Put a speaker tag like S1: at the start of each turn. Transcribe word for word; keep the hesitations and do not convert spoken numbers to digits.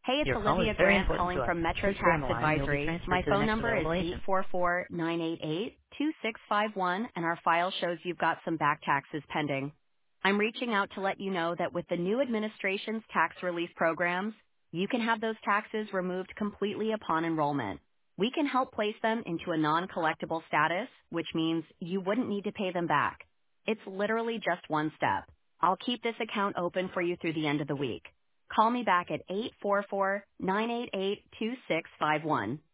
S1: Hey, it's
S2: Your call is
S1: Olivia
S2: very
S1: Grant
S2: important
S1: calling
S2: to us.
S1: from Metro
S2: Please stay on
S1: Tax
S2: the line and you'll be
S1: Advisory.
S2: transferred
S1: My
S2: to the
S1: phone
S2: next
S1: number is
S2: available
S1: eight
S2: agent.
S1: four four, nine eight eight, two six five one, and our file shows you've got some back taxes pending. I'm reaching out to let you know that with the new administration's tax relief programs, you can have those taxes removed completely upon enrollment. We can help place them into a non-collectible status, which means you wouldn't need to pay them back. It's literally just one step. I'll keep this account open for you through the end of the week. Call me back at eight four four, nine eight eight, two six five one.